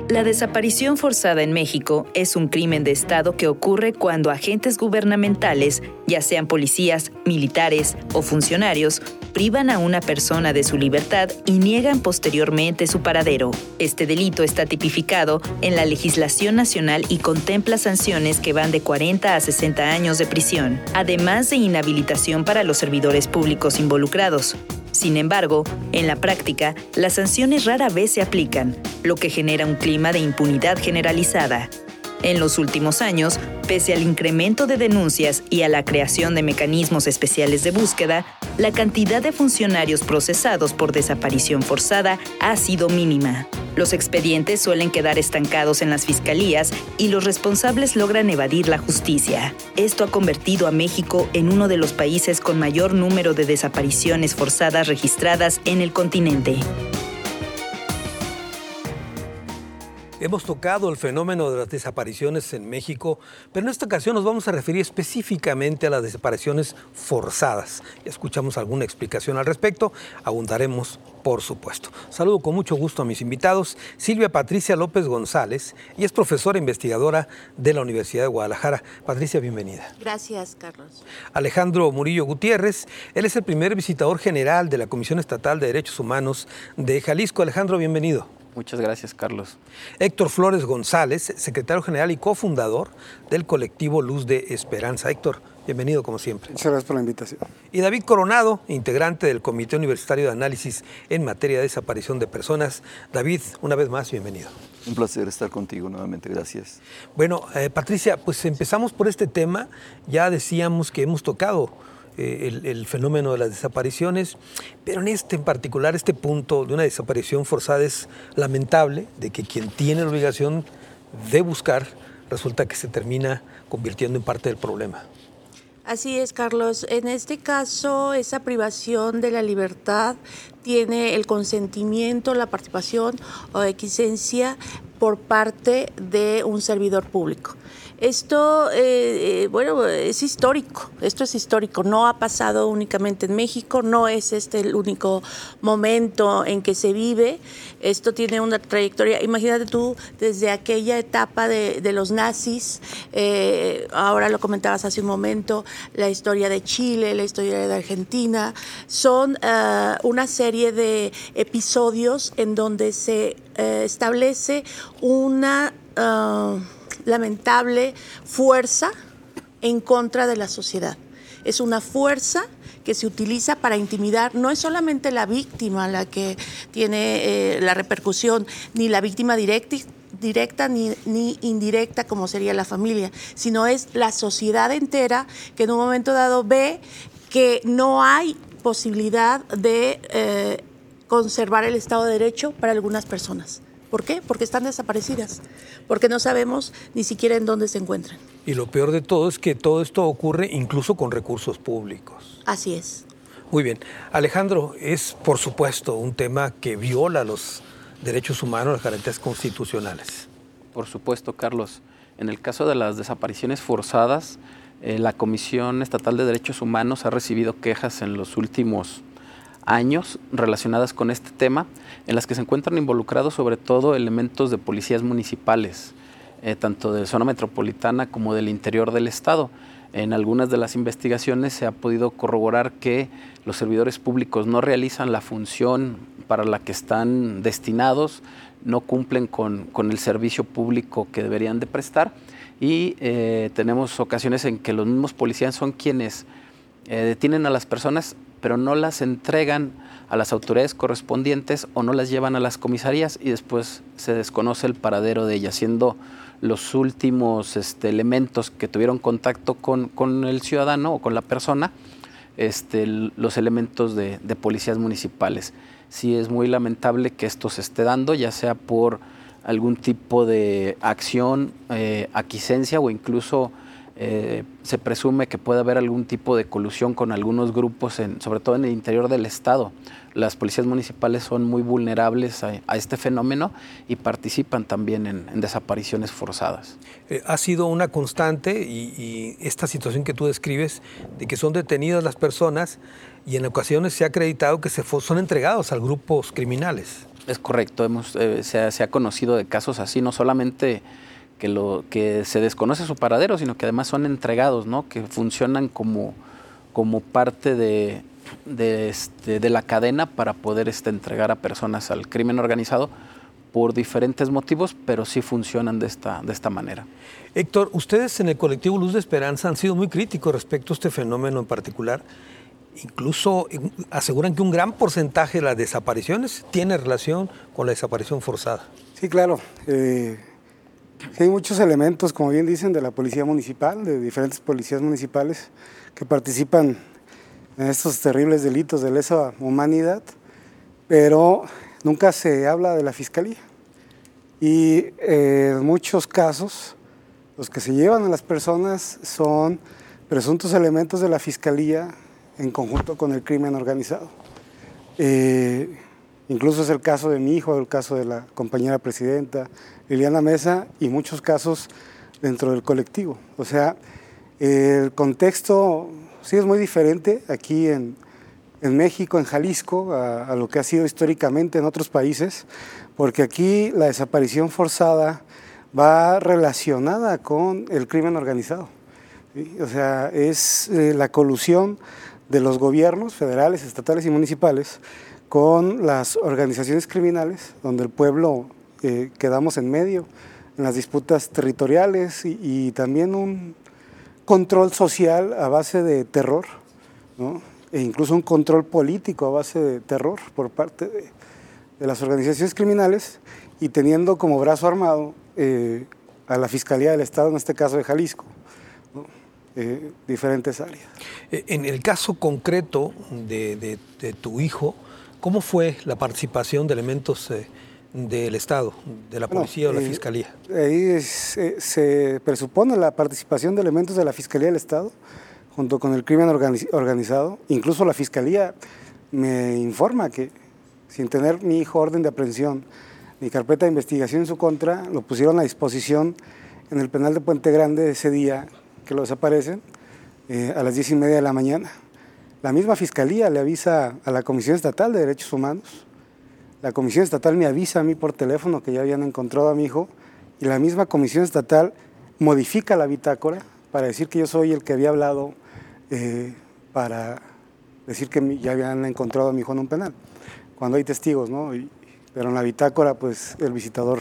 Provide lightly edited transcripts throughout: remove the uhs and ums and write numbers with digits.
La desaparición forzada en México es un crimen de Estado que ocurre cuando agentes gubernamentales, ya sean policías, militares o funcionarios, privan a una persona de su libertad y niegan posteriormente su paradero. Este delito está tipificado en la legislación nacional y contempla sanciones que van de 40 a 60 años de prisión, además de inhabilitación para los servidores públicos involucrados. Sin embargo, en la práctica, las sanciones rara vez se aplican, lo que genera un clima de impunidad generalizada. En los últimos años, pese al incremento de denuncias y a la creación de mecanismos especiales de búsqueda, la cantidad de funcionarios procesados por desaparición forzada ha sido mínima. Los expedientes suelen quedar estancados en las fiscalías y los responsables logran evadir la justicia. Esto ha convertido a México en uno de los países con mayor número de desapariciones forzadas registradas en el continente. Hemos tocado el fenómeno de las desapariciones en México, pero en esta ocasión nos vamos a referir específicamente a las desapariciones forzadas. Ya escuchamos alguna explicación al respecto, abundaremos por supuesto. Saludo con mucho gusto a mis invitados. Silvia Patricia López González, y es profesora investigadora de la Universidad de Guadalajara. Patricia, bienvenida. Gracias, Carlos. Alejandro Murillo Gutiérrez, él es el primer visitador general de la Comisión Estatal de Derechos Humanos de Jalisco. Alejandro, bienvenido. Muchas gracias, Carlos. Héctor Flores González, secretario general y cofundador del colectivo Luz de Esperanza. Héctor, bienvenido como siempre. Muchas gracias por la invitación. Y David Coronado, integrante del Comité Universitario de Análisis en materia de desaparición de personas. David, una vez más, bienvenido. Un placer estar contigo nuevamente, gracias. Bueno, Patricia, pues empezamos por este tema. Ya decíamos que hemos tocado el fenómeno de las desapariciones, pero en particular, este punto de una desaparición forzada es lamentable, de que quien tiene la obligación de buscar resulta que se termina convirtiendo en parte del problema. Así es, Carlos. En este caso, esa privación de la libertad tiene el consentimiento, la participación o equiescencia por parte de un servidor público. Esto, es histórico. Esto es histórico. No ha pasado únicamente en México, no es este el único momento en que se vive. Esto tiene una trayectoria. Imagínate tú, desde aquella etapa de los nazis, ahora lo comentabas hace un momento, la historia de Chile, la historia de Argentina, son una serie de episodios en donde se establece una lamentable fuerza en contra de la sociedad. Es una fuerza que se utiliza para intimidar. No es solamente la víctima la que tiene la repercusión, ni la víctima directa ni indirecta como sería la familia, sino es la sociedad entera que en un momento dado ve que no hay posibilidad de conservar el Estado de Derecho para algunas personas. ¿Por qué? Porque están desaparecidas, porque no sabemos ni siquiera en dónde se encuentran. Y lo peor de todo es que todo esto ocurre incluso con recursos públicos. Así es. Muy bien. Alejandro, es por supuesto un tema que viola los derechos humanos, las garantías constitucionales. Por supuesto, Carlos. En el caso de las desapariciones forzadas, la Comisión Estatal de Derechos Humanos ha recibido quejas en los últimos años relacionadas con este tema, en las que se encuentran involucrados sobre todo elementos de policías municipales, tanto de zona metropolitana como del interior del estado. En algunas de las investigaciones se ha podido corroborar que los servidores públicos no realizan la función para la que están destinados, no cumplen con el servicio público que deberían de prestar, y tenemos ocasiones en que los mismos policías son quienes detienen a las personas, pero no las entregan a las autoridades correspondientes o no las llevan a las comisarías, y después se desconoce el paradero de ellas, siendo los últimos elementos que tuvieron contacto con el ciudadano o con la persona, los elementos de policías municipales. Sí, es muy lamentable que esto se esté dando, ya sea por algún tipo de acción, aquiescencia, o incluso se presume que puede haber algún tipo de colusión con algunos grupos, sobre todo en el interior del estado. Las policías municipales son muy vulnerables a este fenómeno y participan también en desapariciones forzadas. Ha sido una constante y esta situación que tú describes, de que son detenidas las personas y en ocasiones se ha acreditado que son entregados a grupos criminales. Es correcto, se ha conocido de casos así, no solamente que se desconoce su paradero, sino que además son entregados, ¿no? Que funcionan como parte de la cadena para poder entregar a personas al crimen organizado por diferentes motivos, pero sí funcionan de esta manera. Héctor, ustedes en el colectivo Luz de Esperanza han sido muy críticos respecto a este fenómeno en particular. Incluso aseguran que un gran porcentaje de las desapariciones tiene relación con la desaparición forzada. Sí, claro. Hay muchos elementos, como bien dicen, de la policía municipal, de diferentes policías municipales que participan en estos terribles delitos de lesa humanidad, pero nunca se habla de la fiscalía. Y en muchos casos, los que se llevan a las personas son presuntos elementos de la fiscalía en conjunto con el crimen organizado. Incluso es el caso de mi hijo, el caso de la compañera presidenta Liliana Mesa y muchos casos dentro del colectivo. O sea, el contexto sí es muy diferente aquí en México, en Jalisco, a lo que ha sido históricamente en otros países, porque aquí la desaparición forzada va relacionada con el crimen organizado, ¿sí? O sea, es la colusión de los gobiernos federales, estatales y municipales con las organizaciones criminales, donde el pueblo quedamos en medio en las disputas territoriales y también un control social a base de terror, ¿no? E incluso un control político a base de terror por parte de las organizaciones criminales y teniendo como brazo armado a la Fiscalía del Estado, en este caso de Jalisco, ¿no? Diferentes áreas. En el caso concreto de tu hijo, ¿cómo fue la participación de elementos del Estado, de la policía o la Fiscalía? Ahí se presupone la participación de elementos de la Fiscalía del Estado junto con el crimen organizado. Incluso la Fiscalía me informa que sin tener mi hijo orden de aprehensión ni carpeta de investigación en su contra, lo pusieron a disposición en el penal de Puente Grande ese día que lo desaparecen, a las 10:30 de la mañana. La misma Fiscalía le avisa a la Comisión Estatal de Derechos Humanos. La Comisión Estatal me avisa a mí por teléfono que ya habían encontrado a mi hijo y la misma Comisión Estatal modifica la bitácora para decir que yo soy el que había hablado para decir que ya habían encontrado a mi hijo en un penal, cuando hay testigos, ¿no? Pero en la bitácora, pues, el visitador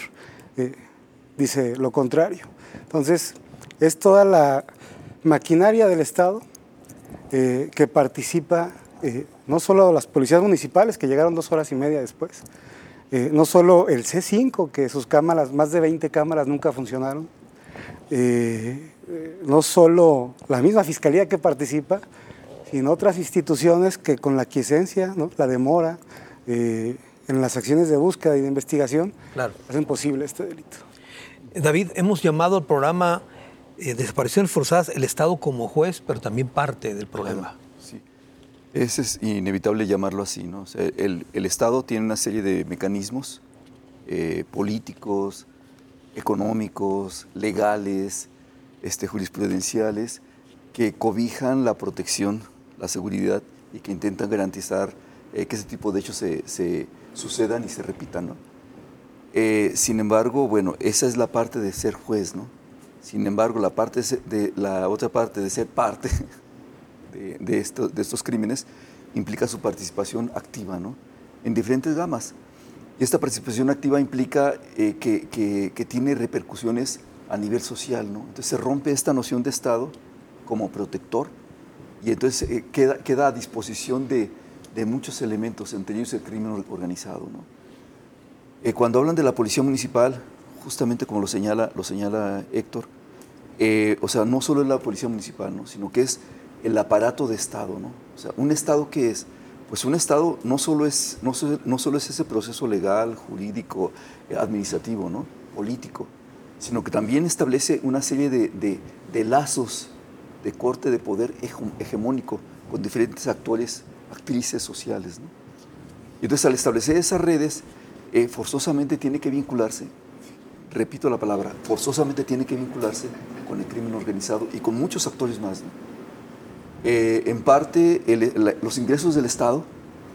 dice lo contrario. Entonces, es toda la maquinaria del Estado que participa, no solo las policías municipales, que llegaron 2 horas y media después, no solo el C5, que sus cámaras, más de 20 cámaras nunca funcionaron, no solo la misma Fiscalía que participa, sino otras instituciones que con la aquiescencia, ¿no?, la demora en las acciones de búsqueda y de investigación, claro, hacen posible este delito. David, hemos llamado al programa Desapariciones Forzadas el Estado como juez, pero también parte del problema. Sí, es inevitable llamarlo así, ¿no? O sea, el Estado tiene una serie de mecanismos políticos, económicos, legales, jurisprudenciales, que cobijan la protección, la seguridad y que intentan garantizar que ese tipo de hechos se sucedan y se repitan, ¿no? Sin embargo, bueno, esa es la parte de ser juez, ¿no? Sin embargo, la otra parte de ser parte de estos crímenes implica su participación activa, ¿no?, en diferentes gamas. Y esta participación activa implica que tiene repercusiones a nivel social, ¿no? Entonces se rompe esta noción de Estado como protector y entonces queda a disposición de muchos elementos, entre ellos el crimen organizado, ¿no? Cuando hablan de la policía municipal, justamente como lo señala Héctor, o sea, no solo es la policía municipal, ¿no?, sino que es el aparato de Estado, ¿no? O sea, ¿un Estado qué es? Pues un Estado no solo es ese proceso legal, jurídico, administrativo, ¿no?, político, sino que también establece una serie de lazos de corte de poder hegemónico con diferentes actores, actrices sociales, ¿no? Y entonces, al establecer esas redes, forzosamente tiene que vincularse, repito la palabra, forzosamente tiene que vincularse con el crimen organizado y con muchos actores más, ¿no? En parte, los ingresos del Estado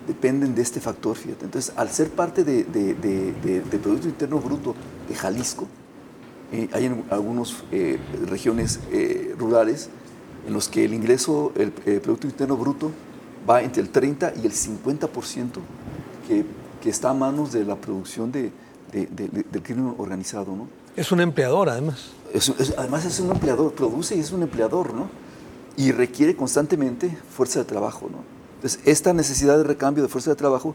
dependen de este factor, fíjate. Entonces, al ser parte del Producto Interno Bruto de Jalisco, hay en algunas regiones rurales en los que el ingreso, el Producto Interno Bruto, va entre el 30 y el 50% que está a manos de la producción del crimen organizado, ¿no? Es un empleador, además. Además es un empleador, produce y es un empleador, ¿no? Y requiere constantemente fuerza de trabajo, ¿no? Entonces, esta necesidad de recambio de fuerza de trabajo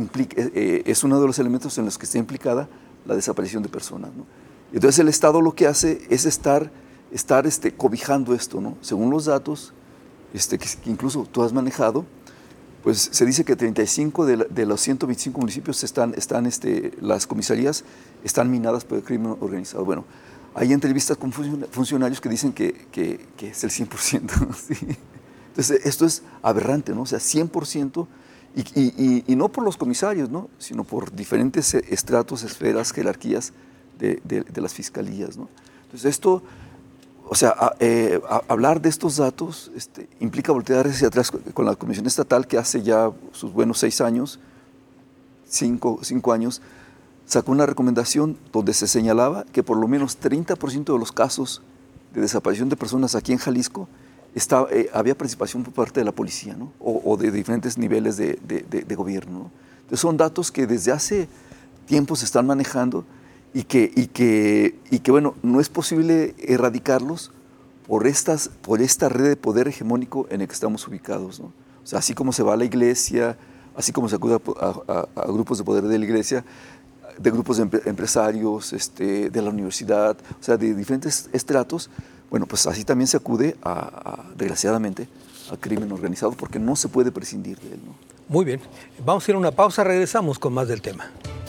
es uno de los elementos en los que está implicada la desaparición de personas, ¿no? Entonces, el Estado lo que hace es estar cobijando esto, ¿no? Según los datos que incluso tú has manejado, pues se dice que 35 de los 125 municipios las comisarías están minadas por el crimen organizado. Bueno, hay entrevistas con funcionarios que dicen que es el 100%, ¿sí? Entonces, esto es aberrante, ¿no? O sea, 100%, y no por los comisarios, ¿no? Sino por diferentes estratos, esferas, jerarquías de las fiscalías, ¿no? Entonces, esto, o sea, hablar de estos datos implica voltear hacia atrás con la Comisión Estatal, que hace ya sus buenos 6 años, 5 años, sacó una recomendación donde se señalaba que por lo menos 30% de los casos de desaparición de personas aquí en Jalisco había participación por parte de la policía, ¿no? o de diferentes niveles de gobierno, ¿no? Entonces son datos que desde hace tiempo se están manejando y que bueno, no es posible erradicarlos por esta red de poder hegemónico en el que estamos ubicados, ¿no? O sea, así como se va a la iglesia, así como se acude a grupos de poder de la iglesia, de grupos de empresarios, de la universidad, o sea, de diferentes estratos, bueno, pues así también se acude, desgraciadamente, al crimen organizado, porque no se puede prescindir de él, ¿no? Muy bien, vamos a ir a una pausa, regresamos con más del tema.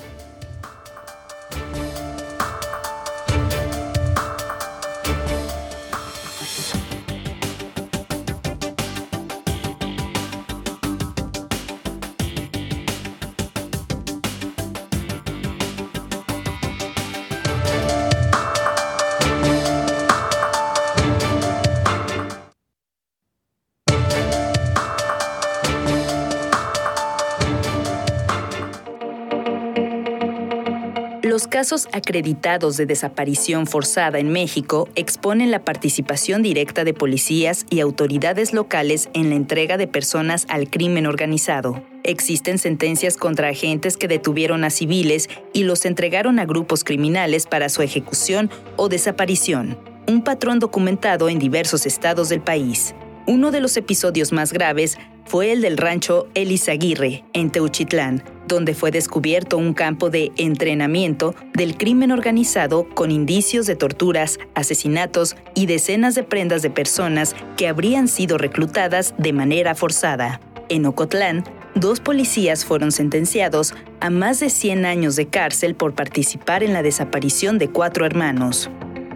Los casos acreditados de desaparición forzada en México exponen la participación directa de policías y autoridades locales en la entrega de personas al crimen organizado. Existen sentencias contra agentes que detuvieron a civiles y los entregaron a grupos criminales para su ejecución o desaparición, un patrón documentado en diversos estados del país. Uno de los episodios más graves fue el del rancho El Izaguirre, en Teuchitlán, donde fue descubierto un campo de entrenamiento del crimen organizado con indicios de torturas, asesinatos y decenas de prendas de personas que habrían sido reclutadas de manera forzada. En Ocotlán, 2 policías fueron sentenciados a más de 100 años de cárcel por participar en la desaparición de 4 hermanos.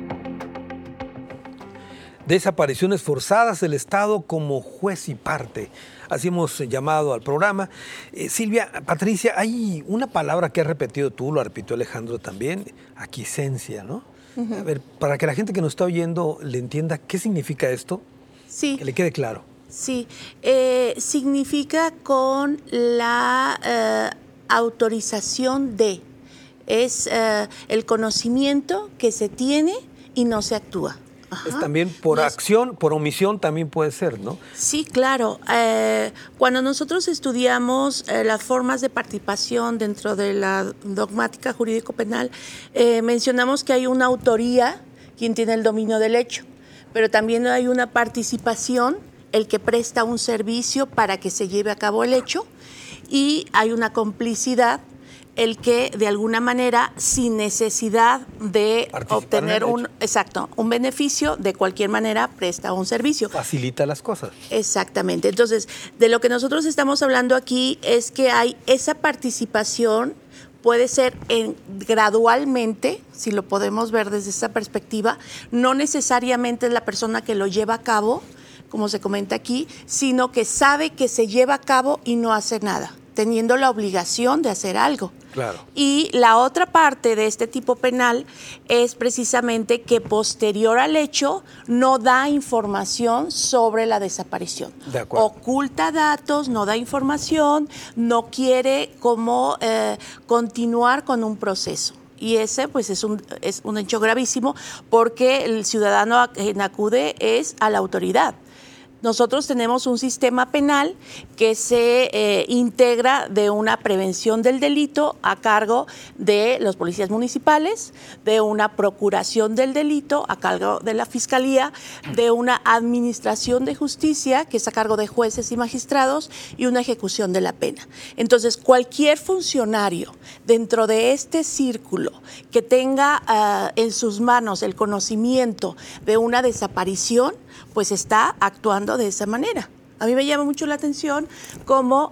Desapariciones forzadas, el Estado como juez y parte. Así hemos llamado al programa. Silvia, Patricia, hay una palabra que has repetido tú, lo repitió Alejandro también, aquiescencia, ¿no? Uh-huh. A ver, para que la gente que nos está oyendo le entienda qué significa esto, sí, que le quede claro. Sí, significa con la autorización de, es el conocimiento que se tiene y no se actúa. Ajá. Es también por acción, por omisión también puede ser, ¿no? Sí, claro. Cuando nosotros estudiamos las formas de participación dentro de la dogmática jurídico-penal, mencionamos que hay una autoría, quien tiene el dominio del hecho, pero también hay una participación, el que presta un servicio para que se lleve a cabo el hecho, y hay una complicidad, el que de alguna manera, sin necesidad de obtener un beneficio, de cualquier manera presta un servicio. Facilita las cosas. Exactamente. Entonces, de lo que nosotros estamos hablando aquí es que hay esa participación, puede ser gradualmente, si lo podemos ver desde esa perspectiva, no necesariamente es la persona que lo lleva a cabo, como se comenta aquí, sino que sabe que se lleva a cabo y no hace nada, teniendo la obligación de hacer algo. Claro. Y la otra parte de este tipo penal es precisamente que posterior al hecho no da información sobre la desaparición. De acuerdo. Oculta datos, no da información, no quiere cómo continuar con un proceso. Y ese pues es un hecho gravísimo porque el ciudadano a quien acude es a la autoridad. Nosotros tenemos un sistema penal que se integra de una prevención del delito a cargo de los policías municipales, de una procuración del delito a cargo de la Fiscalía, de una administración de justicia que es a cargo de jueces y magistrados y una ejecución de la pena. Entonces, cualquier funcionario dentro de este círculo que tenga en sus manos el conocimiento de una desaparición, pues está actuando de esa manera. A mí me llama mucho la atención cómo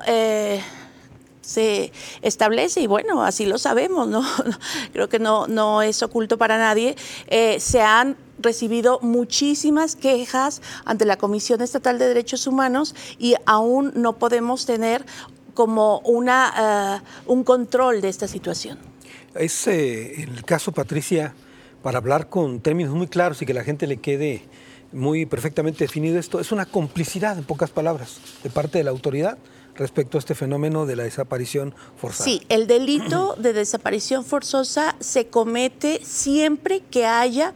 se establece, y bueno, así lo sabemos, ¿no? Creo que no es oculto para nadie. Se han recibido muchísimas quejas ante la Comisión Estatal de Derechos Humanos y aún no podemos tener como un control de esta situación. Es el caso, Patricia, para hablar con términos muy claros y que la gente le quede muy perfectamente definido esto, es una complicidad, en pocas palabras, de parte de la autoridad respecto a este fenómeno de la desaparición forzada. Sí, el delito de desaparición forzosa se comete siempre que haya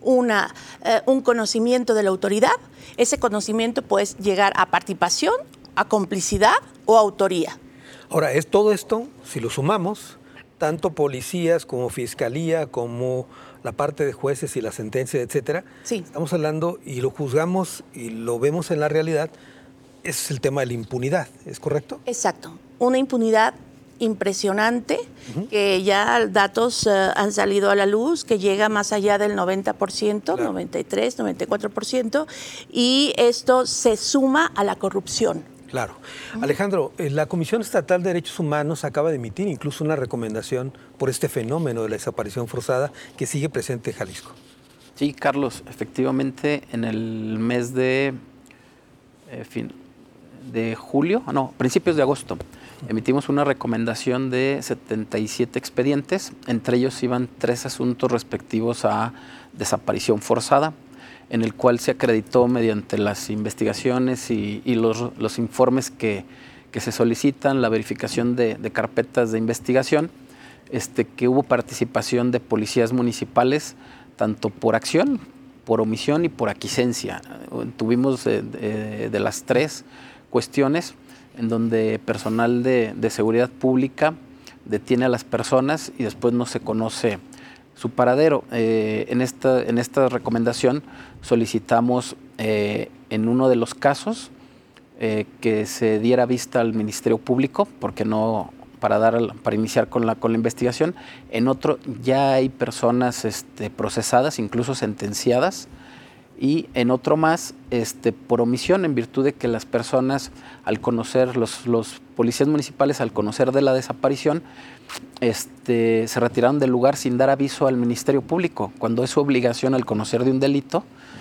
un conocimiento de la autoridad. Ese conocimiento puede llegar a participación, a complicidad o autoría. Ahora, es todo esto, si lo sumamos, tanto policías como fiscalía, como la parte de jueces y la sentencia, etcétera, sí. Estamos hablando y lo juzgamos y lo vemos en la realidad, es el tema de la impunidad, ¿es correcto? Exacto, una impunidad impresionante, que ya datos han salido a la luz, que llega más allá del 90%, claro. 93, 94%, y esto se suma a la corrupción. Claro. Alejandro, la Comisión Estatal de Derechos Humanos acaba de emitir incluso una recomendación por este fenómeno de la desaparición forzada que sigue presente en Jalisco. Sí, Carlos, efectivamente en el mes de principios de agosto, emitimos una recomendación de 77 expedientes, entre ellos iban 3 asuntos respectivos a desaparición forzada, en el cual se acreditó mediante las investigaciones y los informes que se solicitan, la verificación de carpetas de investigación, que hubo participación de policías municipales, tanto por acción, por omisión y por aquiescencia. Tuvimos de las 3 cuestiones en donde personal de seguridad pública detiene a las personas y después no se conoce su paradero. En esta recomendación solicitamos en uno de los casos que se diera vista al Ministerio Público, porque no para iniciar con la investigación. En otro ya hay personas procesadas, incluso sentenciadas, y en otro más por omisión, en virtud de que las personas, al conocer, los policías municipales, al conocer de la desaparición, se retiraron del lugar sin dar aviso al Ministerio Público, cuando es su obligación, al conocer de un delito,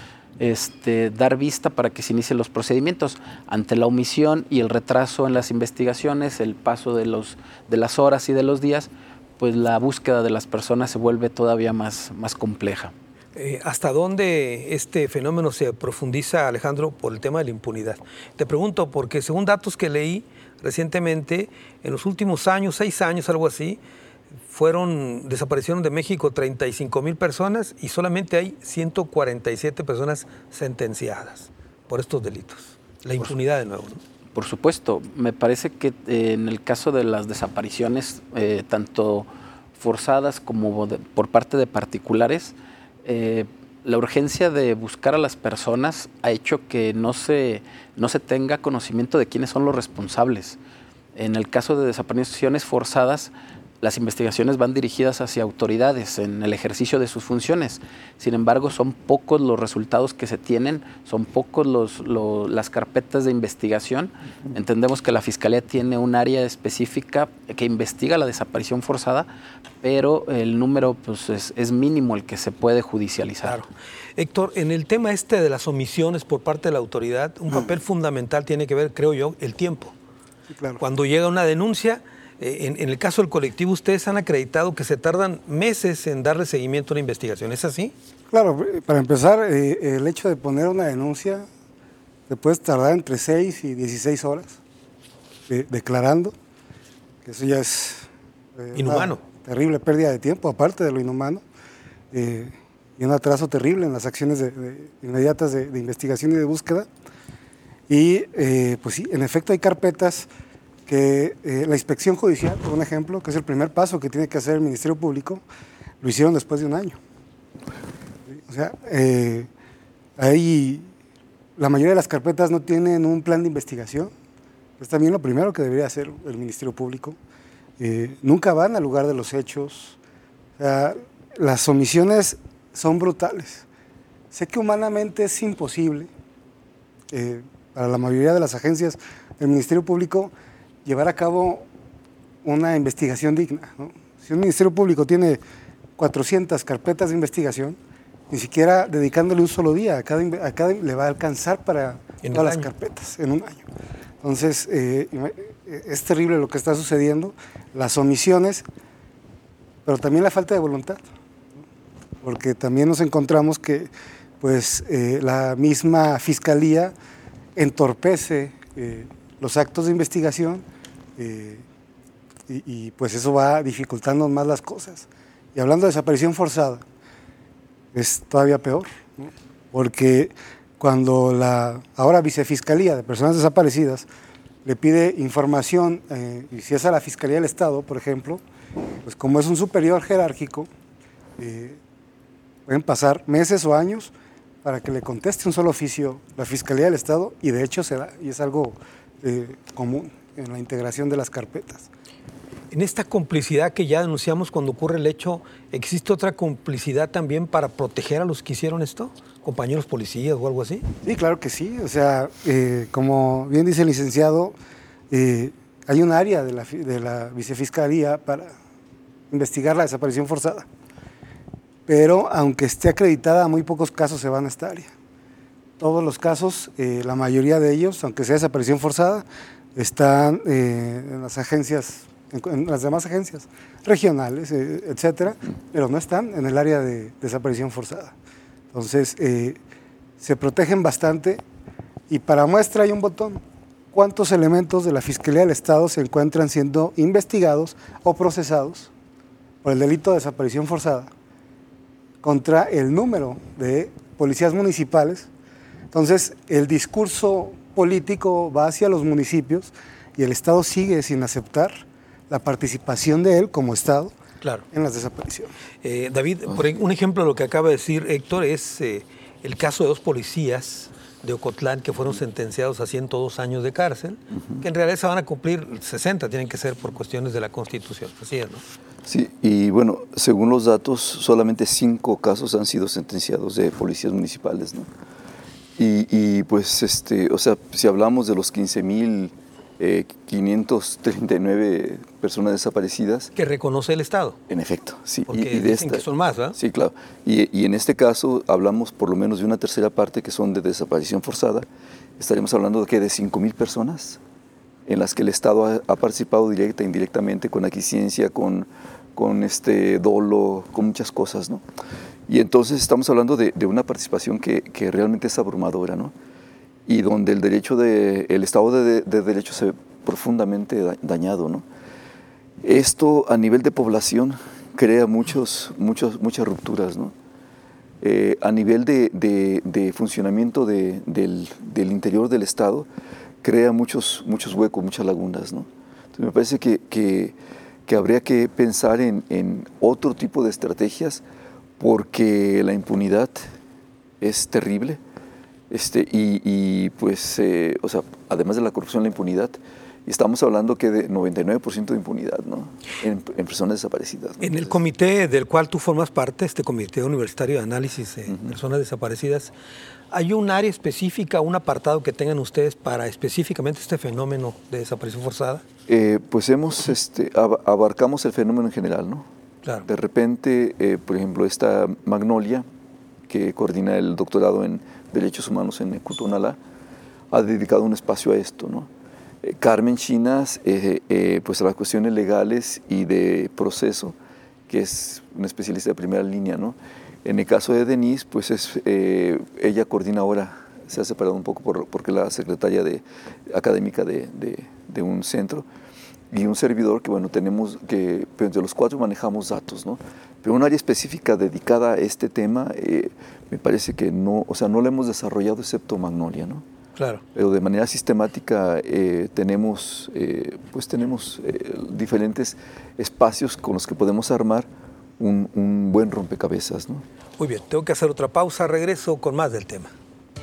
dar vista para que se inicien los procedimientos. Ante la omisión y el retraso en las investigaciones, el paso de las horas y de los días, pues la búsqueda de las personas se vuelve todavía más compleja. ¿Hasta dónde este fenómeno se profundiza, Alejandro, por el tema de la impunidad? Te pregunto porque según datos que leí recientemente, en los últimos años, 6 años, algo así, desaparecieron de México 35,000 personas y solamente hay 147 personas sentenciadas por estos delitos. La impunidad de nuevo, ¿no? Por supuesto. Me parece que en el caso de las desapariciones, tanto forzadas como por parte de particulares, la urgencia de buscar a las personas ha hecho que no se tenga conocimiento de quiénes son los responsables. En el caso de desapariciones forzadas, las investigaciones van dirigidas hacia autoridades en el ejercicio de sus funciones. Sin embargo, son pocos los resultados que se tienen, son pocos las carpetas de investigación. Entendemos que la Fiscalía tiene un área específica que investiga la desaparición forzada, pero el número pues, es mínimo el que se puede judicializar. Claro. Héctor, en el tema de las omisiones por parte de la autoridad, un papel fundamental tiene que ver, creo yo, el tiempo. Sí, claro. Cuando llega una denuncia, En el caso del colectivo, ustedes han acreditado que se tardan meses en darle seguimiento a una investigación. ¿Es así? Claro, para empezar, el hecho de poner una denuncia te puedes tardar entre 6 y 16 horas declarando, que eso ya es inhumano. Una terrible pérdida de tiempo, aparte de lo inhumano, y un atraso terrible en las acciones inmediatas de investigación y de búsqueda. Y pues sí, en efecto hay carpetas que la inspección judicial, por un ejemplo, que es el primer paso que tiene que hacer el Ministerio Público, lo hicieron después de un año. O sea, la mayoría de las carpetas no tienen un plan de investigación. Es también lo primero que debería hacer el Ministerio Público. Nunca van al lugar de los hechos. O sea, las omisiones son brutales. Sé que humanamente es imposible para la mayoría de las agencias del Ministerio Público llevar a cabo una investigación digna, ¿no? Si un Ministerio Público tiene 400 carpetas de investigación, ni siquiera dedicándole un solo día a cada le va a alcanzar para todas las carpetas en un año. Entonces, es terrible lo que está sucediendo, las omisiones, pero también la falta de voluntad, ¿no? Porque también nos encontramos que pues, la misma Fiscalía entorpece los actos de investigación y pues eso va dificultando más las cosas. Y hablando de desaparición forzada, es todavía peor, ¿no? Porque cuando la ahora Vicefiscalía de Personas Desaparecidas le pide información, y si es a la Fiscalía del Estado, por ejemplo, pues como es un superior jerárquico, pueden pasar meses o años para que le conteste un solo oficio la Fiscalía del Estado, y de hecho se da, y es algo común en la integración de las carpetas. En esta complicidad que ya denunciamos cuando ocurre el hecho, ¿existe otra complicidad también para proteger a los que hicieron esto? ¿Compañeros policías o algo así? Sí, claro que sí. O sea, como bien dice el licenciado, hay un área de la Vicefiscalía para investigar la desaparición forzada. Pero aunque esté acreditada, muy pocos casos se van a esta área. Todos los casos, la mayoría de ellos, aunque sea desaparición forzada, están en las agencias, en las demás agencias regionales, etcétera, pero no están en el área de desaparición forzada. Entonces, se protegen bastante, y para muestra hay un botón. ¿Cuántos elementos de la Fiscalía del Estado se encuentran siendo investigados o procesados por el delito de desaparición forzada contra el número de policías municipales? Entonces, el discurso político va hacia los municipios y el Estado sigue sin aceptar la participación de él como Estado, claro, en las desapariciones. David, un ejemplo de lo que acaba de decir Héctor es el caso de 2 policías de Ocotlán que fueron sentenciados a 102 años de cárcel, que en realidad se van a cumplir 60, tienen que ser por cuestiones de la Constitución. Así es, ¿no? Sí, y bueno, según los datos, solamente 5 casos han sido sentenciados de policías municipales, ¿no? Y pues, o sea, si hablamos de los 15.539 personas desaparecidas. Que reconoce el Estado. En efecto, sí. Porque dicen que son más, ¿verdad? Sí, claro. Y en este caso hablamos por lo menos de una tercera parte que son de desaparición forzada. Estaríamos hablando de que de 5.000 personas en las que el Estado ha participado directa e indirectamente con aquiescencia, con dolo, con muchas cosas, ¿no? Y entonces estamos hablando de una participación que realmente es abrumadora, ¿no? Y donde el Estado de Derecho se ve profundamente dañado, ¿no? Esto a nivel de población crea muchas rupturas, ¿no? A nivel de funcionamiento del interior del Estado crea muchos huecos, muchas lagunas, ¿no? Entonces me parece que habría que pensar en otro tipo de estrategias, porque la impunidad es terrible, y pues, o sea, además de la corrupción, la impunidad, y estamos hablando que de 99% de impunidad, ¿no? En personas desaparecidas, ¿no? En el comité del cual tú formas parte, este Comité Universitario de Análisis de Personas Desaparecidas, ¿hay un área específica, un apartado que tengan ustedes para específicamente este fenómeno de desaparición forzada? Pues abarcamos el fenómeno en general, ¿no? Claro. De repente, por ejemplo, esta Magnolia, que coordina el doctorado en Derechos Humanos en Cutonalá, ha dedicado un espacio a esto, ¿no? Carmen Chinas, pues a las cuestiones legales y de proceso, que es una especialista de primera línea, ¿no? En el caso de Denise, pues ella coordina ahora, se ha separado un poco porque la secretaria académica de un centro, y un servidor que, bueno, tenemos que, pero entre los 4 manejamos datos, ¿no? Pero un área específica dedicada a este tema, me parece que no, o sea, no la hemos desarrollado excepto Magnolia, ¿no? Claro. Pero de manera sistemática tenemos diferentes espacios con los que podemos armar un buen rompecabezas, ¿no? Muy bien, tengo que hacer otra pausa, regreso con más del tema.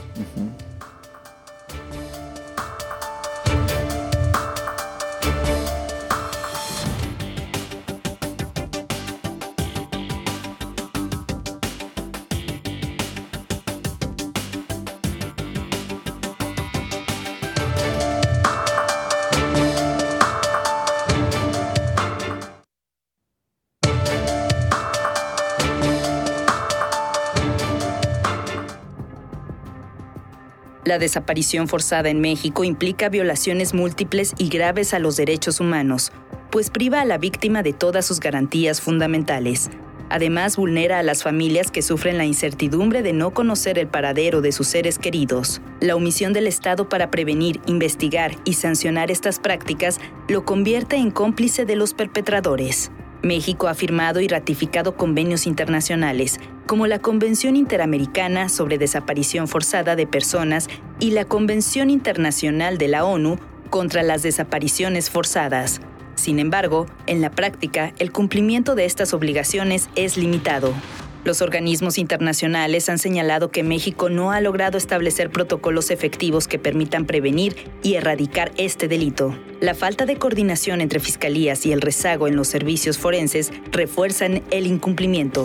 La desaparición forzada en México implica violaciones múltiples y graves a los derechos humanos, pues priva a la víctima de todas sus garantías fundamentales. Además, vulnera a las familias que sufren la incertidumbre de no conocer el paradero de sus seres queridos. La omisión del Estado para prevenir, investigar y sancionar estas prácticas lo convierte en cómplice de los perpetradores. México ha firmado y ratificado convenios internacionales, como la Convención Interamericana sobre Desaparición Forzada de Personas y la Convención Internacional de la ONU contra las Desapariciones Forzadas. Sin embargo, en la práctica, el cumplimiento de estas obligaciones es limitado. Los organismos internacionales han señalado que México no ha logrado establecer protocolos efectivos que permitan prevenir y erradicar este delito. La falta de coordinación entre fiscalías y el rezago en los servicios forenses refuerzan el incumplimiento.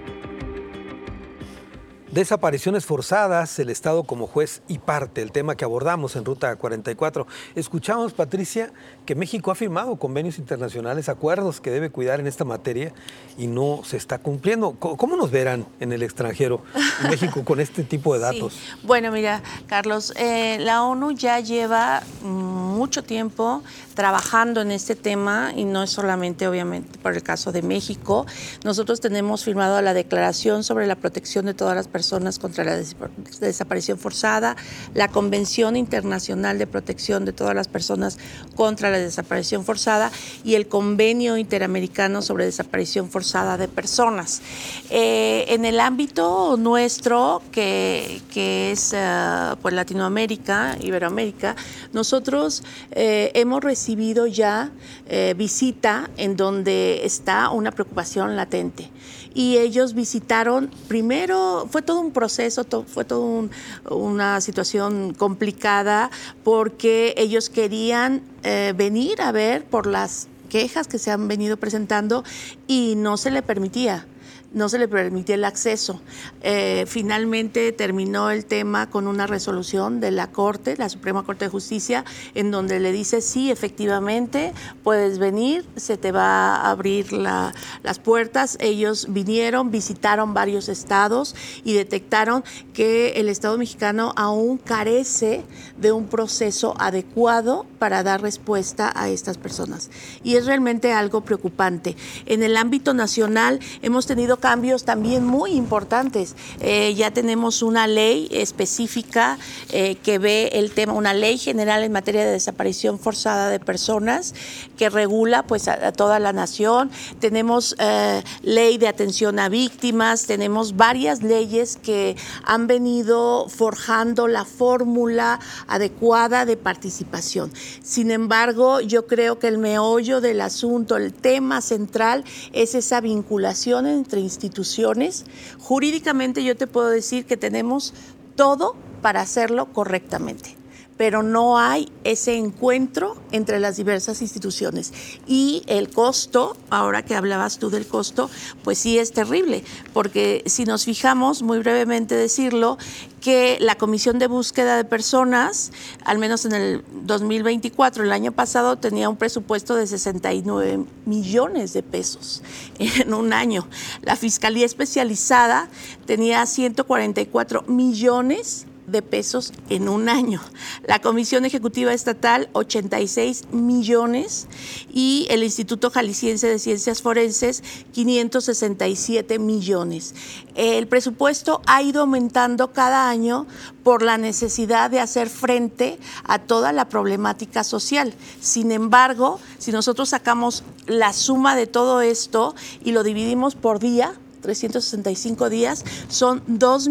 Desapariciones forzadas, el Estado como juez y parte, el tema que abordamos en Ruta 44. Escuchamos, Patricia, que México ha firmado convenios internacionales, acuerdos que debe cuidar en esta materia y no se está cumpliendo. ¿Cómo nos verán en el extranjero, en México, con este tipo de datos? Sí. Bueno, mira, Carlos, la ONU ya lleva mucho tiempo trabajando en este tema y no es solamente, obviamente, por el caso de México. Nosotros tenemos firmado la Declaración sobre la Protección de todas las personas contra la desaparición forzada, la Convención Internacional de Protección de todas las personas contra la desaparición forzada y el Convenio Interamericano sobre Desaparición Forzada de Personas. En el ámbito nuestro, que es pues Latinoamérica, Iberoamérica, nosotros hemos recibido ya visita en donde está una preocupación latente. Y ellos visitaron, primero, fue todo un proceso, fue toda una situación complicada porque ellos querían venir a ver por las quejas que se han venido presentando y no se le permitía. No se le permitía el acceso. Finalmente terminó el tema con una resolución de la Corte, la Suprema Corte de Justicia, en donde le dice, sí, efectivamente, puedes venir, se te va a abrir las puertas. Ellos vinieron, visitaron varios estados y detectaron que el Estado mexicano aún carece de un proceso adecuado para dar respuesta a estas personas. Y es realmente algo preocupante. En el ámbito nacional hemos tenido cambios también muy importantes. Ya tenemos una ley específica que ve el tema, una ley general en materia de desaparición forzada de personas que regula pues a toda la nación. Tenemos ley de atención a víctimas, tenemos varias leyes que han venido forjando la fórmula adecuada de participación. Sin embargo, yo creo que el meollo del asunto, el tema central es esa vinculación entre instituciones. Jurídicamente yo te puedo decir que tenemos todo para hacerlo correctamente, pero no hay ese encuentro entre las diversas instituciones. Y el costo, ahora que hablabas tú del costo, pues sí es terrible, porque si nos fijamos, muy brevemente decirlo, que la Comisión de Búsqueda de Personas, al menos en el 2024, el año pasado, tenía un presupuesto de 69 millones de pesos en un año. La Fiscalía Especializada tenía 144 millones de pesos en un año. La Comisión Ejecutiva Estatal, 86 millones, y el Instituto Jalisciense de Ciencias Forenses, 567 millones. El presupuesto ha ido aumentando cada año por la necesidad de hacer frente a toda la problemática social. Sin embargo, si nosotros sacamos la suma de todo esto y lo dividimos por día, 365 días, son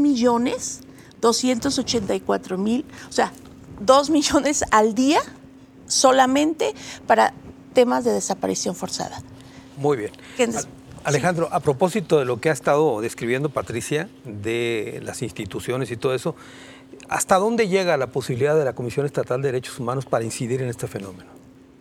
2.284.000, o sea, 2 millones al día solamente para temas de desaparición forzada. Muy bien. Alejandro, a propósito de lo que ha estado describiendo Patricia, de las instituciones y todo eso, ¿hasta dónde llega la posibilidad de la Comisión Estatal de Derechos Humanos para incidir en este fenómeno?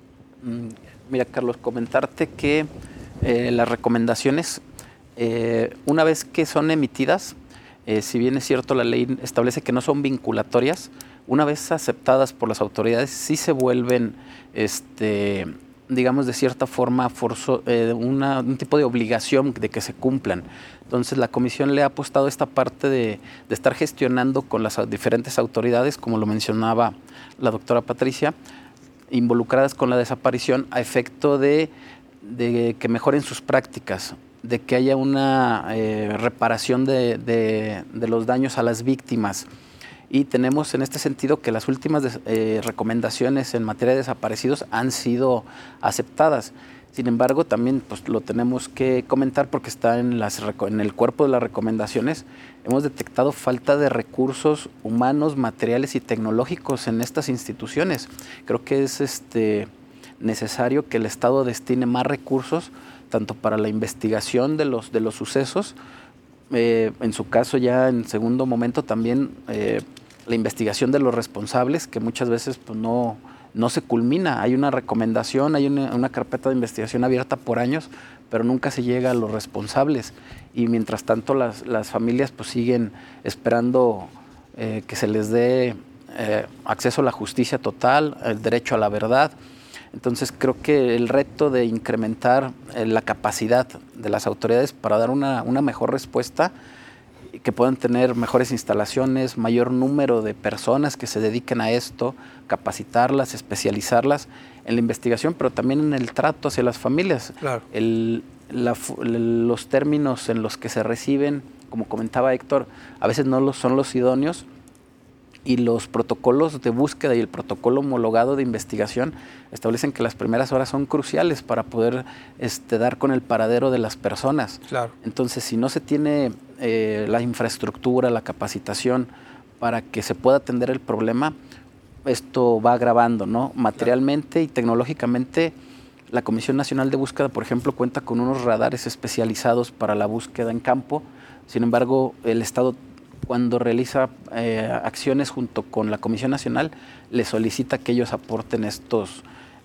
Mira, Carlos, comentarte que las recomendaciones, una vez que son emitidas, si bien es cierto la ley establece que no son vinculatorias, una vez aceptadas por las autoridades sí se vuelven, digamos de cierta forma, un tipo de obligación de que se cumplan. Entonces la comisión le ha apostado esta parte de estar gestionando con las diferentes autoridades, como lo mencionaba la doctora Patricia, involucradas con la desaparición a efecto de que mejoren sus prácticas, de que haya una reparación de los daños a las víctimas. Y tenemos en este sentido que las últimas recomendaciones en materia de desaparecidos han sido aceptadas. Sin embargo, también pues, lo tenemos que comentar porque está en el cuerpo de las recomendaciones. Hemos detectado falta de recursos humanos, materiales y tecnológicos en estas instituciones. Creo que es necesario que el Estado destine más recursos, tanto para la investigación de los sucesos, en su caso ya en segundo momento también la investigación de los responsables, que muchas veces pues, no se culmina. Hay una recomendación, hay una carpeta de investigación abierta por años, pero nunca se llega a los responsables. Y mientras tanto las familias pues, siguen esperando que se les dé acceso a la justicia total, el derecho a la verdad. Entonces creo que el reto de incrementar la capacidad de las autoridades para dar una mejor respuesta, que puedan tener mejores instalaciones, mayor número de personas que se dediquen a esto, capacitarlas, especializarlas en la investigación, pero también en el trato hacia las familias. Claro. Los términos en los que se reciben, como comentaba Héctor, a veces no son los idóneos, y los protocolos de búsqueda y el protocolo homologado de investigación establecen que las primeras horas son cruciales para poder dar con el paradero de las personas. Claro. Entonces, si no se tiene la infraestructura, la capacitación para que se pueda atender el problema, esto va agravando, ¿no? Materialmente y tecnológicamente, la Comisión Nacional de Búsqueda, por ejemplo, cuenta con unos radares especializados para la búsqueda en campo. Sin embargo, el Estado, cuando realiza acciones junto con la Comisión Nacional, le solicita que ellos aporten estos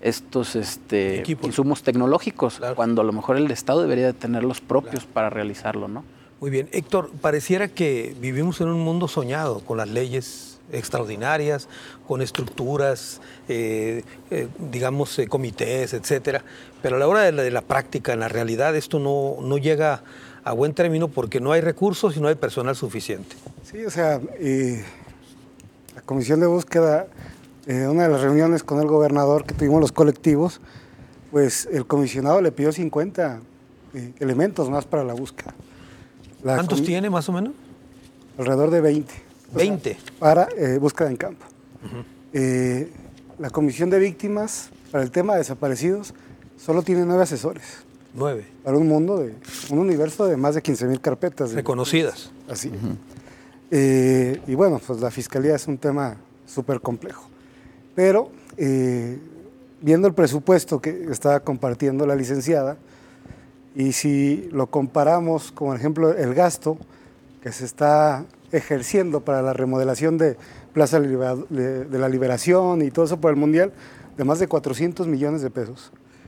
insumos tecnológicos, claro, cuando a lo mejor el Estado debería de tener los propios, claro, para realizarlo, ¿no? Muy bien. Héctor, pareciera que vivimos en un mundo soñado, con las leyes extraordinarias, con estructuras, digamos, comités, etcétera, pero a la hora de la práctica, en la realidad, esto no llega a buen término porque no hay recursos y no hay personal suficiente. Sí, o sea, la Comisión de Búsqueda, una de las reuniones con el gobernador que tuvimos los colectivos, pues el comisionado le pidió 50 elementos más para la búsqueda. ¿Cuántos tiene más o menos? Alrededor de 20. 20. Para búsqueda en campo. La Comisión de Víctimas, para el tema de desaparecidos, solo tiene 9 asesores. 9. Para un universo de más de 15,000 carpetas. Reconocidas. Así. Y bueno, pues la Fiscalía es un tema súper complejo. Pero viendo el presupuesto que estaba compartiendo la licenciada, y si lo comparamos con, por ejemplo, el gasto que se está ejerciendo para la remodelación de Plaza de la Liberación y todo eso por el Mundial, de más de 400 millones de pesos.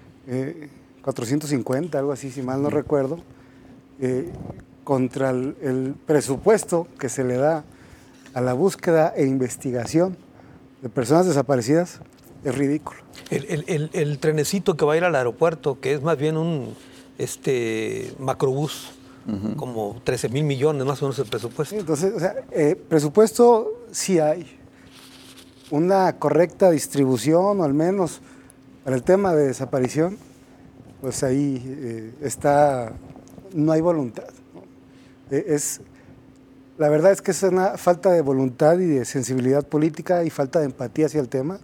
450, algo así, si mal no recuerdo, contra el presupuesto que se le da a la búsqueda e investigación de personas desaparecidas, es ridículo. El trenecito que va a ir al aeropuerto, que es más bien un macrobús, como 13,000 millones más o menos el presupuesto. Entonces, o sea, presupuesto sí hay una correcta distribución, o al menos para el tema de desaparición, pues ahí no hay voluntad, ¿no? La verdad es que es una falta de voluntad y de sensibilidad política y falta de empatía hacia el tema.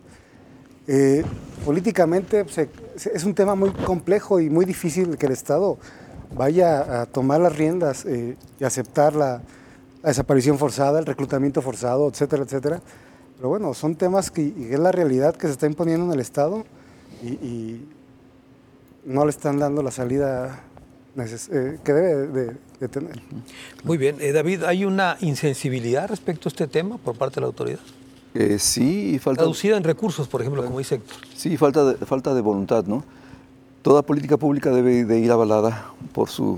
Políticamente pues, es un tema muy complejo y muy difícil que el Estado vaya a tomar las riendas y aceptar la desaparición forzada, el reclutamiento forzado, etcétera, etcétera. Pero bueno, son temas que es la realidad que se está imponiendo en el Estado y no le están dando la salida que debe de tener. Muy bien. David, ¿hay una insensibilidad respecto a este tema por parte de la autoridad? Sí, falta... Traducida en recursos, por ejemplo, como dice Héctor. Sí, falta de voluntad, ¿no? Toda política pública debe de ir avalada por su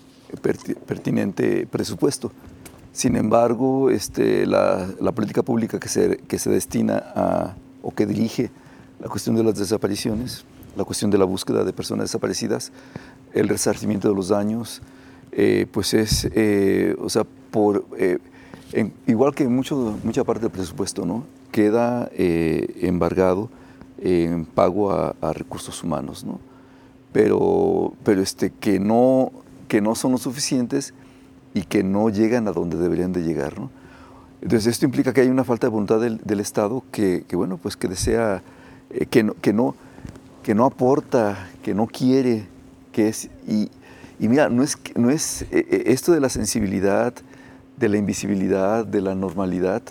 pertinente presupuesto. Sin embargo, la política pública que se destina a, o que dirige la cuestión de las desapariciones, la cuestión de la búsqueda de personas desaparecidas, el resarcimiento de los daños, pues es, o sea, igual que mucha parte del presupuesto, ¿no? Queda embargado en pago a recursos humanos, ¿no? Pero que no son lo suficientes y que no llegan a donde deberían de llegar, ¿no? Entonces esto implica que hay una falta de voluntad del Estado que bueno, pues que desea, que no aporta, que no quiere, y mira, no es esto de la sensibilidad, de la invisibilidad, de la normalidad,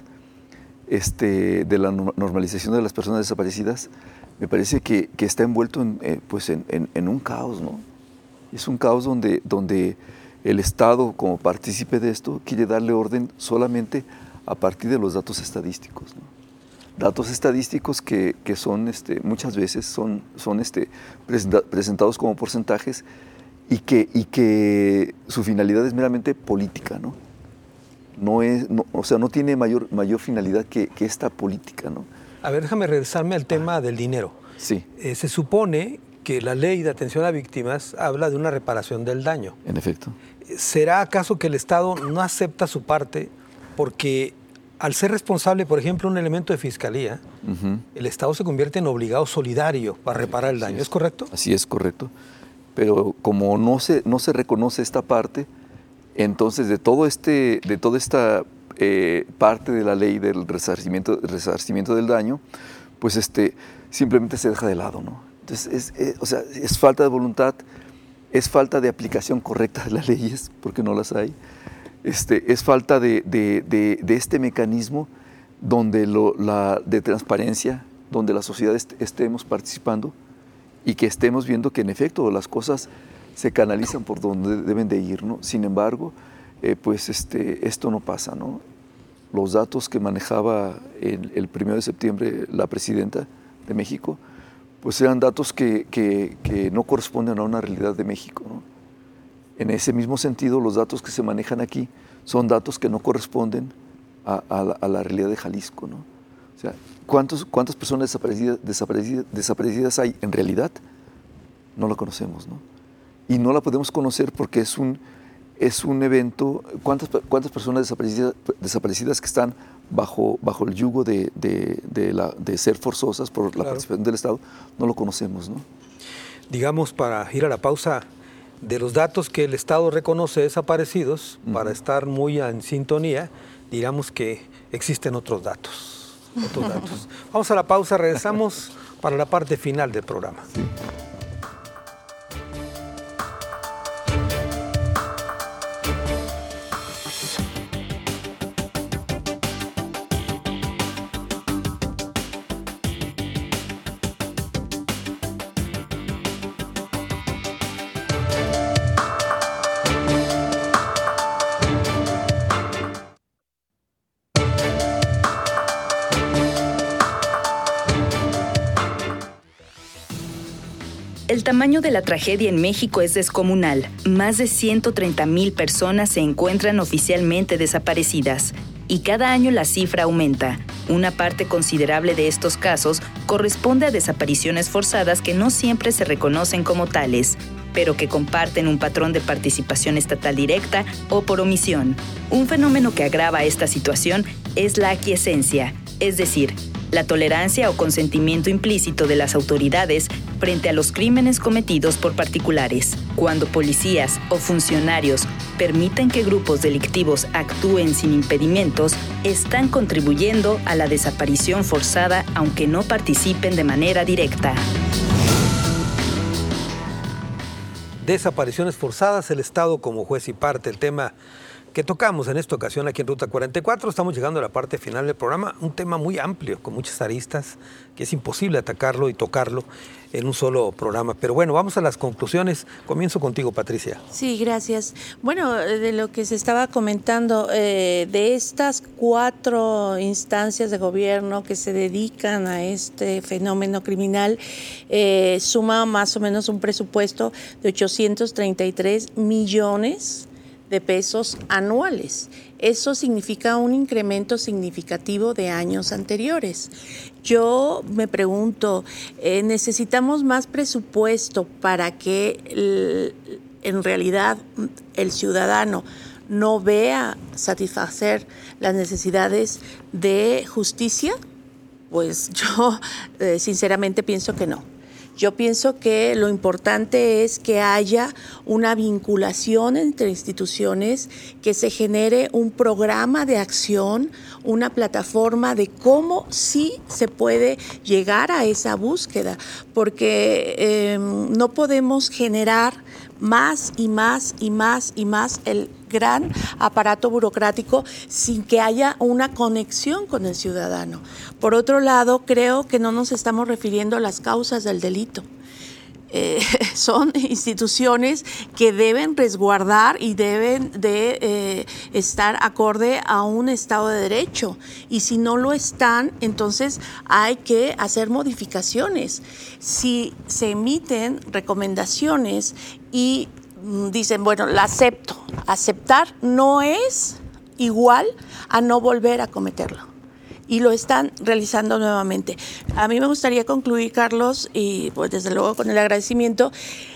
de la normalización de las personas desaparecidas, me parece que está envuelto en un caos, ¿no? Es un caos donde el Estado, como partícipe de esto, quiere darle orden solamente a partir de los datos estadísticos, ¿no? Datos estadísticos que son muchas veces son presentados como porcentajes y que su finalidad es meramente política, ¿no? O sea, no tiene mayor finalidad que esta política, ¿no? A ver, déjame regresarme al tema del dinero. Sí. Se supone que la ley de atención a víctimas habla de una reparación del daño. En efecto. ¿Será acaso que el Estado no acepta su parte porque al ser responsable, por ejemplo, un elemento de fiscalía, el Estado se convierte en obligado solidario para reparar el daño? ¿Es correcto? Así es, correcto. Pero como no se reconoce esta parte, entonces de toda esta parte de la ley del resarcimiento del daño, pues simplemente se deja de lado, ¿no? Entonces es falta de voluntad, es falta de aplicación correcta de las leyes, porque no las hay. Es falta de este mecanismo de transparencia, donde la sociedad estemos participando y que estemos viendo que en efecto las cosas se canalizan por donde deben de ir, ¿no? Sin embargo, esto no pasa, ¿no? Los datos que manejaba el 1 de septiembre la presidenta de México, pues eran datos que no corresponden a una realidad de México, ¿no? En ese mismo sentido, los datos que se manejan aquí son datos que no corresponden a la realidad de Jalisco, ¿no? O sea, ¿cuántas personas desaparecidas hay en realidad? No lo conocemos, ¿no? Y no la podemos conocer porque es un evento. ¿Cuántas personas desaparecidas que están bajo el yugo de ser forzosas por la participación del Estado? No lo conocemos, ¿no? Digamos, para ir a la pausa, de los datos que el Estado reconoce desaparecidos, para estar muy en sintonía, digamos que existen otros datos. Vamos a la pausa, regresamos para la parte final del programa. Sí. El tamaño de la tragedia en México es descomunal. Más de 130,000 personas se encuentran oficialmente desaparecidas. Y cada año la cifra aumenta. Una parte considerable de estos casos corresponde a desapariciones forzadas que no siempre se reconocen como tales. pero que comparten un patrón de participación estatal directa o por omisión. Un fenómeno que agrava esta situación es la aquiescencia, es decir, la tolerancia o consentimiento implícito de las autoridades frente a los crímenes cometidos por particulares. Cuando policías o funcionarios permiten que grupos delictivos actúen sin impedimentos, están contribuyendo a la desaparición forzada aunque no participen de manera directa. Desapariciones forzadas, el Estado como juez y parte, el tema que tocamos en esta ocasión aquí en Ruta 44. Estamos llegando a la parte final del programa, un tema muy amplio, con muchas aristas, que es imposible atacarlo y tocarlo en un solo programa. Pero bueno, vamos a las conclusiones. Comienzo contigo, Patricia. Sí, gracias. Bueno, de lo que se estaba comentando, de estas 4 instancias de gobierno que se dedican a este fenómeno criminal, suma más o menos un presupuesto de 833 millones de pesos anuales. Eso significa un incremento significativo de años anteriores. Yo me pregunto, ¿necesitamos más presupuesto para que en realidad el ciudadano no vea satisfacer las necesidades de justicia? Pues yo sinceramente pienso que no. Yo pienso que lo importante es que haya una vinculación entre instituciones, que se genere un programa de acción, una plataforma de cómo sí se puede llegar a esa búsqueda, porque no podemos generar más y más y más y más el gran aparato burocrático sin que haya una conexión con el ciudadano. Por otro lado, creo que no nos estamos refiriendo a las causas del delito. Son instituciones que deben resguardar y deben de estar acorde a un Estado de Derecho. Y si no lo están, entonces hay que hacer modificaciones. Si se emiten recomendaciones y dicen, bueno, la acepto. Aceptar no es igual a no volver a cometerlo. Y lo están realizando nuevamente. A mí me gustaría concluir, Carlos, y pues desde luego con el agradecimiento,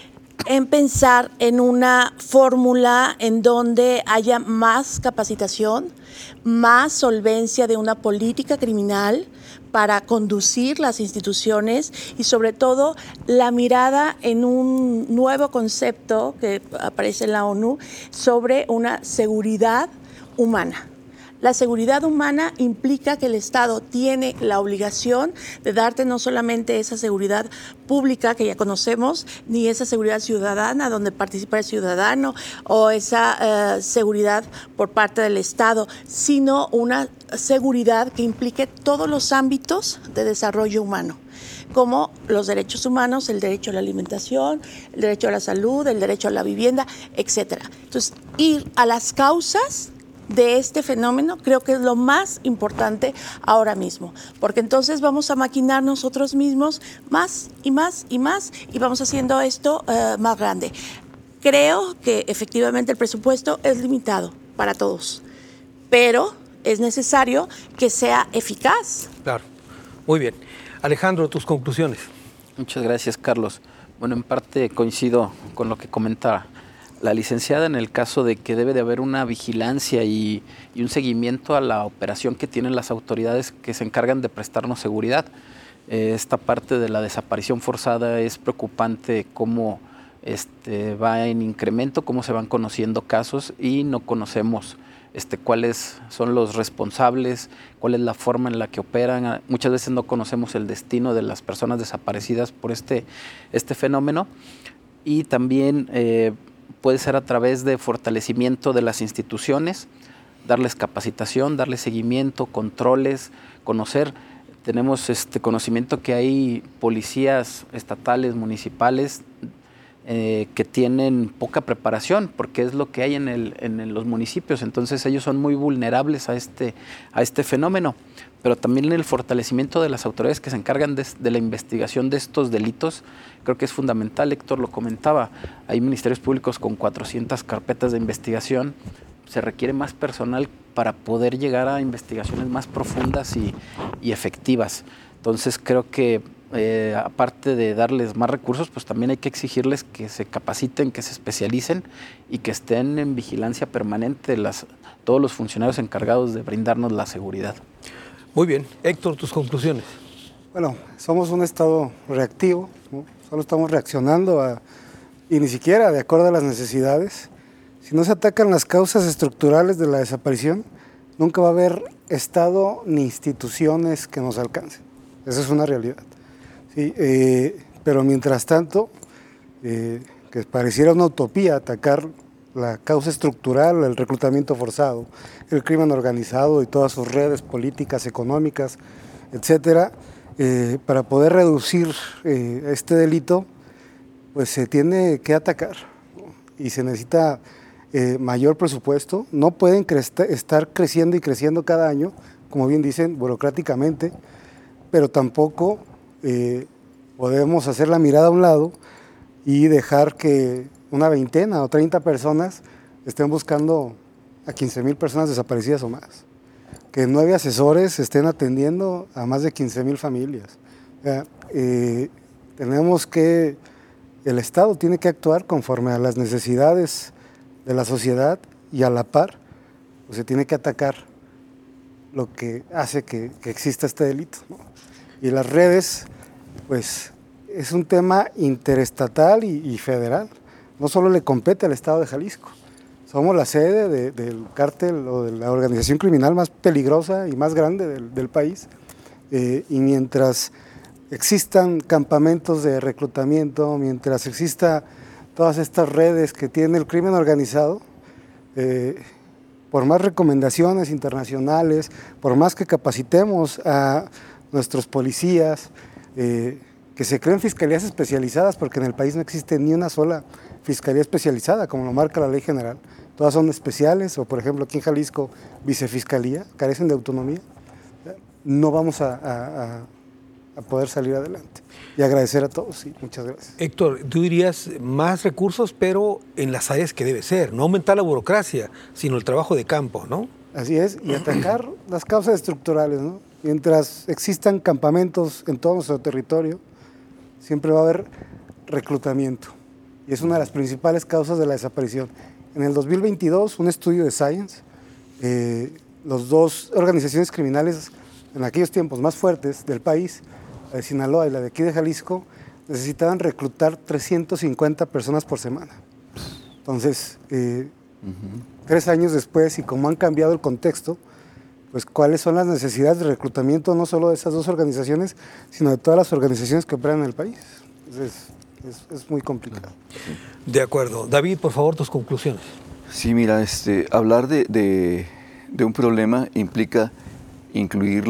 en pensar en una fórmula en donde haya más capacitación, más solvencia de una política criminal para conducir las instituciones y sobre todo la mirada en un nuevo concepto que aparece en la ONU sobre una seguridad humana. La seguridad humana implica que el Estado tiene la obligación de darte no solamente esa seguridad pública que ya conocemos, ni esa seguridad ciudadana donde participa el ciudadano o esa seguridad por parte del Estado, sino una seguridad que implique todos los ámbitos de desarrollo humano, como los derechos humanos, el derecho a la alimentación, el derecho a la salud, el derecho a la vivienda, etcétera. Entonces, ir a las causas de este fenómeno creo que es lo más importante ahora mismo, porque entonces vamos a maquinar nosotros mismos más y más y más y vamos haciendo esto más grande. Creo que efectivamente el presupuesto es limitado para todos, pero es necesario que sea eficaz. Claro, muy bien. Alejandro, tus conclusiones. Muchas gracias, Carlos. Bueno, en parte coincido con lo que comentaba la licenciada en el caso de que debe de haber una vigilancia y un seguimiento a la operación que tienen las autoridades que se encargan de prestarnos seguridad. Esta parte de la desaparición forzada es preocupante, cómo va en incremento, cómo se van conociendo casos y no conocemos cuáles son los responsables, cuál es la forma en la que operan. Muchas veces no conocemos el destino de las personas desaparecidas por este fenómeno y también puede ser a través de fortalecimiento de las instituciones, darles capacitación, darles seguimiento, controles, conocer. Tenemos conocimiento que hay policías estatales, municipales, que tienen poca preparación, porque es lo que hay en los municipios. Entonces ellos son muy vulnerables a este fenómeno. Pero también el fortalecimiento de las autoridades que se encargan de la investigación de estos delitos, creo que es fundamental. Héctor lo comentaba, hay ministerios públicos con 400 carpetas de investigación, se requiere más personal para poder llegar a investigaciones más profundas y efectivas. Entonces creo que aparte de darles más recursos, pues también hay que exigirles que se capaciten, que se especialicen y que estén en vigilancia permanente todos los funcionarios encargados de brindarnos la seguridad. Muy bien. Héctor, tus conclusiones. Bueno, somos un Estado reactivo, ¿no? Solo estamos reaccionando y ni siquiera de acuerdo a las necesidades. Si no se atacan las causas estructurales de la desaparición, nunca va a haber Estado ni instituciones que nos alcancen. Esa es una realidad. Sí, pero mientras tanto, que pareciera una utopía atacar la causa estructural, el reclutamiento forzado, el crimen organizado y todas sus redes políticas, económicas, etcétera, para poder reducir este delito, pues se tiene que atacar, ¿no? Y se necesita mayor presupuesto. No pueden estar creciendo y creciendo cada año, como bien dicen, burocráticamente, pero tampoco podemos hacer la mirada a un lado y dejar que una 20 o 30 personas estén buscando a 15,000 personas desaparecidas o más. Que 9 asesores estén atendiendo a más de 15,000 familias. El Estado tiene que actuar conforme a las necesidades de la sociedad y a la par, pues se tiene que atacar lo que hace que exista este delito, ¿no? Y las redes, pues es un tema interestatal y federal. No solo le compete al Estado de Jalisco. Somos la sede del cártel o de la organización criminal más peligrosa y más grande del país. Y mientras existan campamentos de reclutamiento, mientras exista todas estas redes que tiene el crimen organizado, por más recomendaciones internacionales, por más que capacitemos a nuestros policías, que se creen fiscalías especializadas, porque en el país no existe ni una sola fiscalía especializada, como lo marca la ley general. Todas son especiales, o por ejemplo aquí en Jalisco, vicefiscalía, carecen de autonomía. No vamos a poder salir adelante. Y agradecer a todos, sí, muchas gracias. Héctor, tú dirías más recursos, pero en las áreas que debe ser, no aumentar la burocracia, sino el trabajo de campo, ¿no? Así es, y atacar las causas estructurales, ¿no? Mientras existan campamentos en todo nuestro territorio, siempre va a haber reclutamiento. Y es una de las principales causas de la desaparición. En el 2022, un estudio de Science, las 2 organizaciones criminales en aquellos tiempos más fuertes del país, la de Sinaloa y la de aquí de Jalisco, necesitaban reclutar 350 personas por semana. Entonces, 3 años después, y como han cambiado el contexto, pues cuáles son las necesidades de reclutamiento no solo de esas 2 organizaciones, sino de todas las organizaciones que operan en el país. Entonces, es muy complicado. De acuerdo. David, por favor, tus conclusiones. Sí, mira, hablar de un problema implica incluir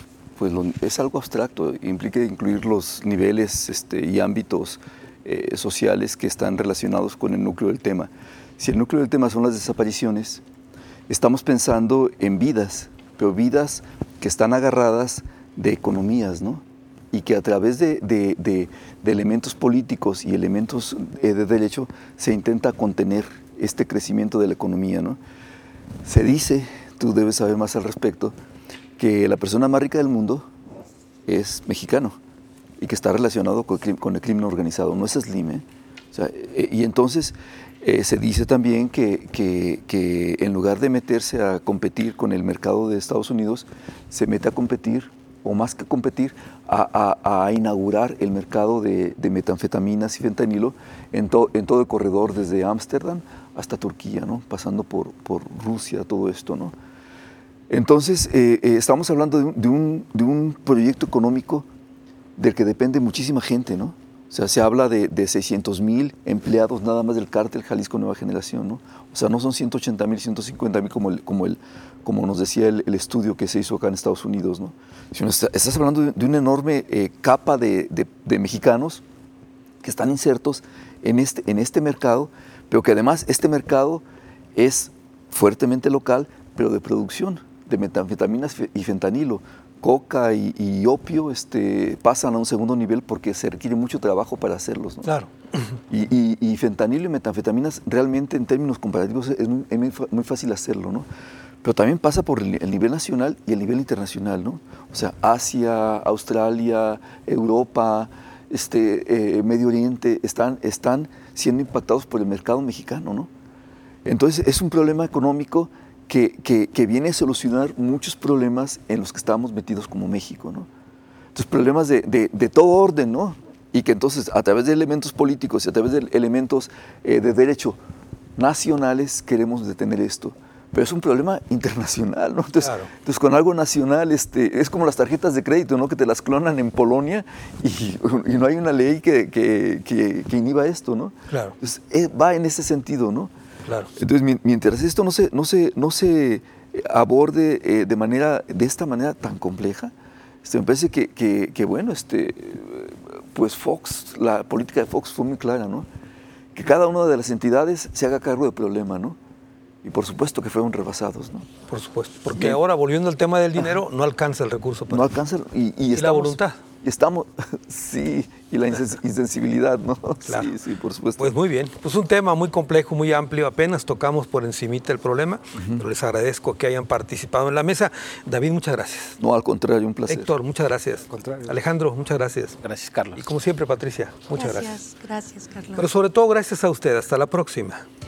es algo abstracto, implica incluir los niveles y ámbitos sociales que están relacionados con el núcleo del tema. Si el núcleo del tema son las desapariciones, estamos pensando en vidas, pero vidas que están agarradas de economías, ¿no? Y que a través de elementos políticos y elementos de derecho se intenta contener este crecimiento de la economía, ¿no? Se dice, tú debes saber más al respecto, que la persona más rica del mundo es mexicano y que está relacionado con el crimen organizado, no es Slim, ¿eh? O sea, y entonces se dice también que en lugar de meterse a competir con el mercado de Estados Unidos, se mete a competir, o más que competir, a inaugurar el mercado de metanfetaminas y fentanilo en todo el corredor desde Ámsterdam hasta Turquía, ¿no? Pasando por Rusia, todo esto, ¿no? Entonces, estamos hablando de un proyecto económico del que depende muchísima gente, ¿no? O sea, se habla de 600,000 empleados nada más del cártel Jalisco Nueva Generación, ¿no? O sea, no son 180,000, 150,000 como nos decía el estudio que se hizo acá en Estados Unidos, ¿no? Sino estás hablando de una enorme capa de mexicanos que están insertos en este mercado, pero que además este mercado es fuertemente local, pero de producción de metanfetaminas y fentanilo. Coca y opio pasan a un segundo nivel porque se requiere mucho trabajo para hacerlos, ¿no? Claro. Y fentanilo y metanfetaminas realmente en términos comparativos es muy fácil hacerlo, ¿no? pero también pasa por el nivel nacional y el nivel internacional, ¿no? O sea, Asia, Australia, Europa, Medio Oriente, están siendo impactados por el mercado mexicano, ¿no? Entonces, es un problema económico que viene a solucionar muchos problemas en los que estamos metidos como México, ¿no? Entonces, problemas de todo orden, ¿no? Y que entonces, a través de elementos políticos y a través de elementos de derecho nacionales, queremos detener esto. Pero es un problema internacional, ¿no? Entonces, claro. Entonces con algo nacional, es como las tarjetas de crédito, ¿no? Que te las clonan en Polonia y no hay una ley que inhiba esto, ¿no? Claro. Entonces, va en ese sentido, ¿no? Claro. Entonces, mientras esto no se aborde de esta manera tan compleja, me parece que bueno, pues Fox, la política de Fox fue muy clara, ¿no? Que cada una de las entidades se haga cargo del problema, ¿no? Y por supuesto que fueron rebasados, ¿no? Por supuesto. Porque ahora, volviendo al tema del dinero, no alcanza el recurso. No alcanza. Y la voluntad. Sí, y la insensibilidad, ¿no? Claro. Sí, por supuesto. Pues muy bien. Pues un tema muy complejo, muy amplio. Apenas tocamos por encimita el problema. Pero les agradezco que hayan participado en la mesa. David, muchas gracias. No, al contrario, un placer. Héctor, muchas gracias. Alejandro, muchas gracias. Gracias, Carlos. Y como siempre, Patricia, muchas gracias. Gracias, Carlos. Pero sobre todo, gracias a usted. Hasta la próxima.